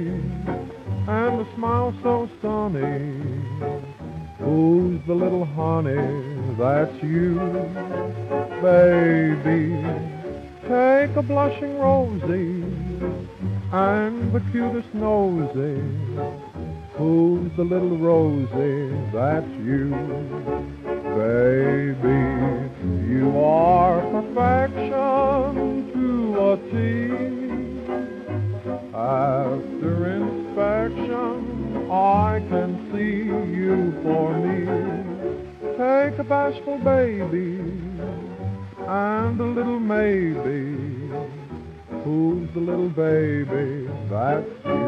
and a smile so sunny. Who's the little honey? That's you, baby. Take a blushing rosy and the cutest nosy. Who's the little rosy? That's you, baby. You are perfection to a T. After inspection, I can see you for me. Take a bashful baby and a little maybe. Who's the little baby? That's you.